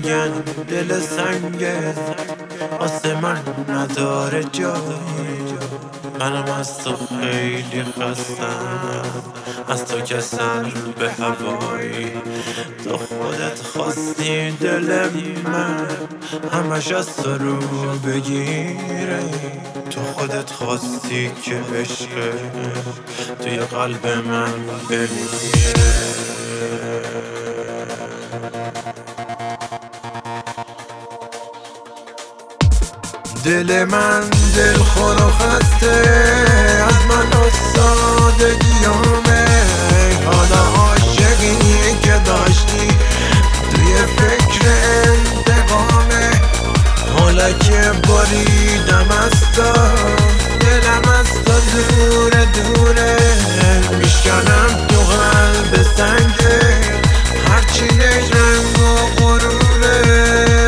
میگن دل سنگه واسه من نداره جایی. منم از تو خیلی خستم، از تو که سر به هوایی. تو خودت خواستی دل من همش از تو رو بگیره. تو خودت خواستی که عشق توی قلب من بمیره. دل من دلخور و خسته از من و سادگیامه. حالا عاشقی که داشتی توی فکر انتقامه. حالا که بریدم از تو دلم از تو دوره دوره. میشکنم تو قلب سنگه هرچی رنگ و غروره.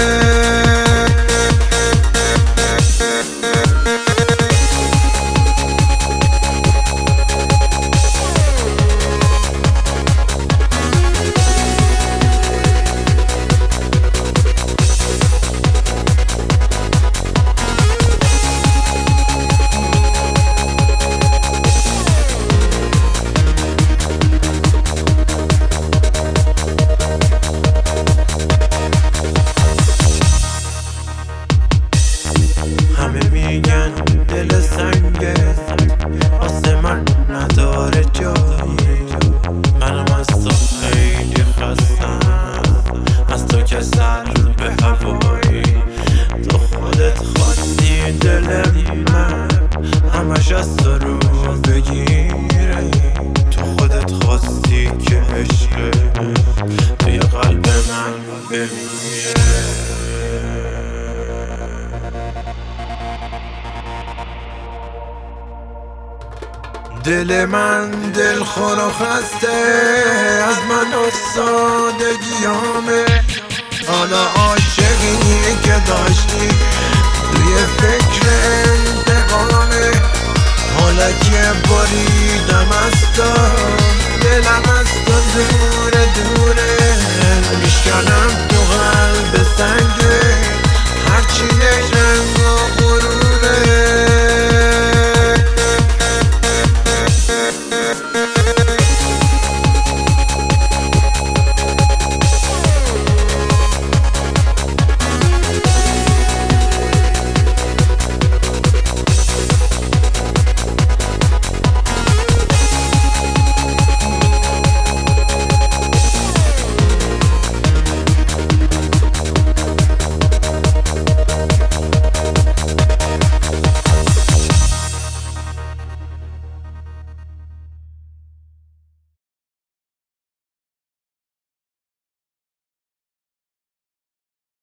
همه میگن دل سنگه واسه من نداره جایی. منم از تو خیلی خستم، از تو که سر به هوایی. تو خودت خواستی دل من همش از تو رو بگیره. تو خودت خواستی که عشق توی قلب من بمیره. دل من دلخور و خسته از من و سادگیامه. حالا عاشقی که داشتی توی فکر انتقامه. حالا که بریدم از تو